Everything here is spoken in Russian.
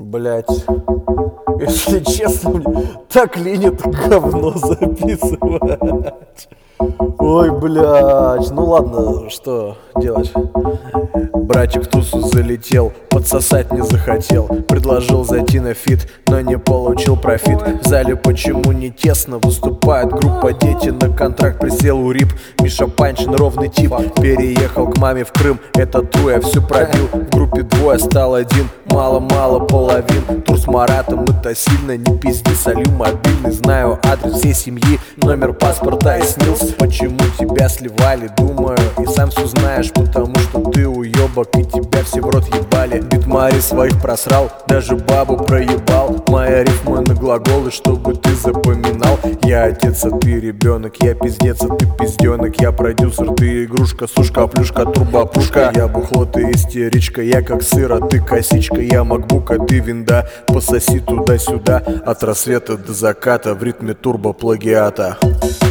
Блять, если честно, мне так лень это говно записывать. Ой, блядь, ну ладно, что делать? Братик в тусу залетел, подсосать не захотел. Предложил зайти на фит, но не получил профит. В зале почему не тесно, выступает группа дети. На контракт присел у рип, Миша Панчин ровный тип. Переехал к маме в Крым, это тру, я все пробил. В группе двое, стал один, мало-мало половин. Тур с Маратом, это сильно, не пизди, солю мобильный. Знаю адрес всей семьи, номер паспорта и снился. Почему тебя сливали, думаю, и сам все знаешь. Потому что ты уебок и тебя все в рот ебали. Битмари своих просрал, даже бабу проебал. Моя рифма на глаголы, чтобы ты запоминал. Я отец, а ты ребенок, я пиздец, а ты пизденок. Я продюсер, ты игрушка, сушка, плюшка, турбопушка. Я бухло, ты истеричка, я как сыр, а ты косичка. Я макбук, а ты винда, пососи туда-сюда. От рассвета до заката в ритме турбоплагиата.